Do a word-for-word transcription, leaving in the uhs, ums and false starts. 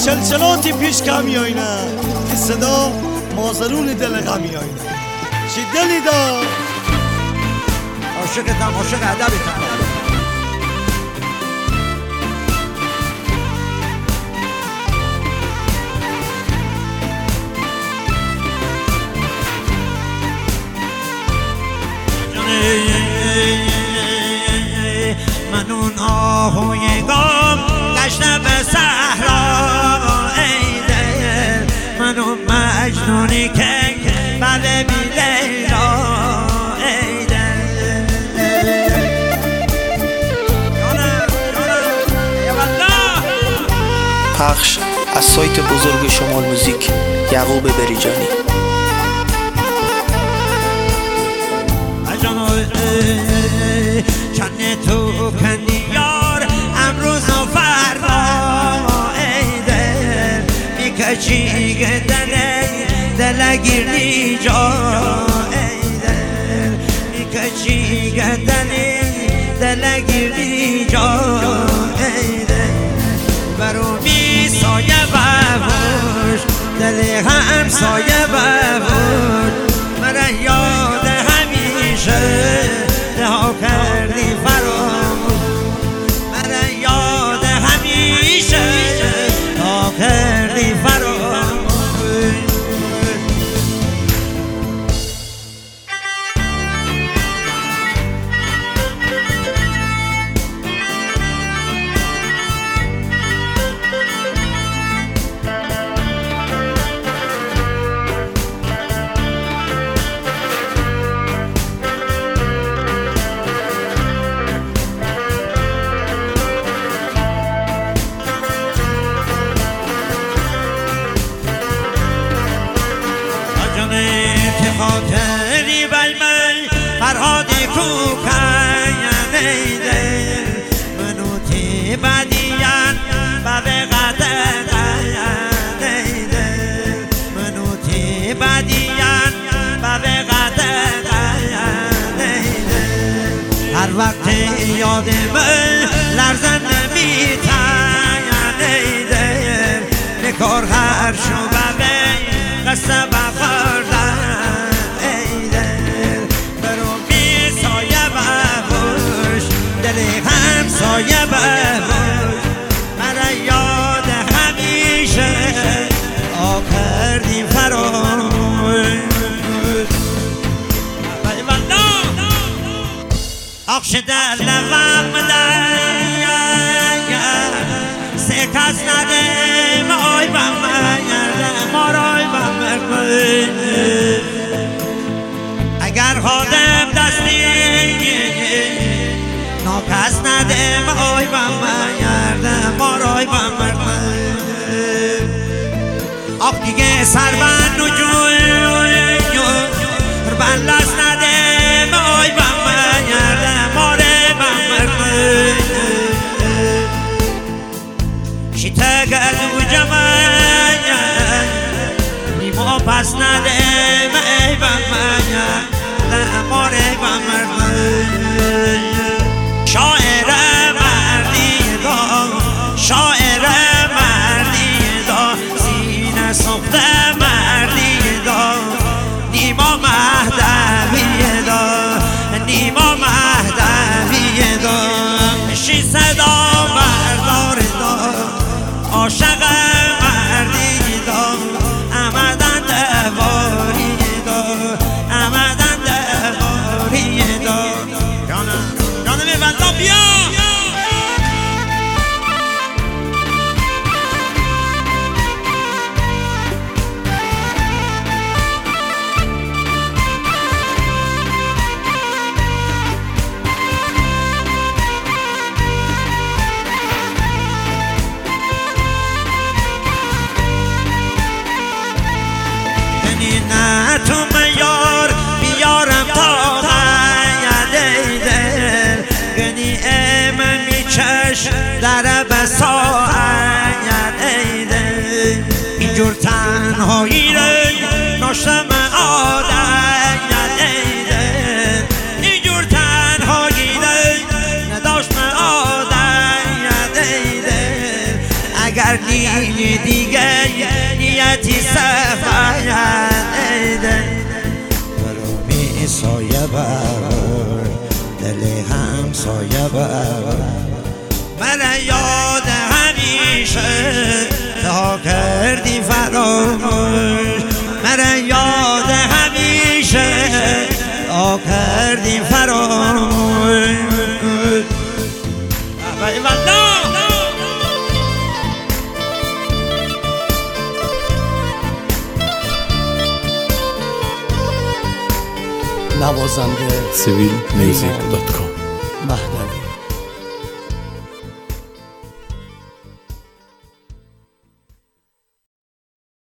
چلچلاتی پیش کمی آینه که صدا مازرون دل غمی آینه چی دلی دا عاشقتم عاشق ادبتم من اون آهوی گام گشته به صحرا ای دل من اون مجنونی که بله بی لیلا ای دل پخش از سایت بزرگ شمال موزیک یعقوب بریجانی. چند تو کندی یار امروز و فردا ای دل میکشی گدنه دلگیر نیجا ای دل میکشی گدنه دلگیر نیجا ای دل برو می سایه ببوش دل هم سایه ببوش من یاد همیشه رها کردی فراموش من یاد همیشه رها کردی فراموش خاطری بی من فرهادی کو کن ای دل منو تی بدیان و به قدر ای دل منو تی بدیان و به قدر ای دل هر وقت یاد من لرزن نمیتن ای دل نکار هر شو به قصه بخوردن سایه ببوش من یاد همیشه آکردی فراموش آخش در لبم سه کس ندیم آی بم مارای بم اگر خودم دستی ناکس ندیم آی بم یردم مارای بم آخ دیگه سر بند و جوی بند لس ندیم آی بم یردم مارای بم شیطه گرد و جمعه نیما پس ندیم ای بم یردم مارای بم شاعر مردی دا شاعر مردی دا سینه سخت مردی دا نیما مهدوی دا نیما مهدوی دا شی صدا بردار دا عاشق مردی دا آمدن دواری دا آمدن دواری دا بیا نه تو میار بیارم تا غیده دل گنی امن میچش در بساید ای دل اینجور تنهایی ری ناشتم عادت ای دل اینجور تنهایی ری نداشت عادت ای دل اگر دیدی فراموش مرا یاد همیشه تا کردی فراموش نوازنده سیویل میوزیک دات کام مهدوی.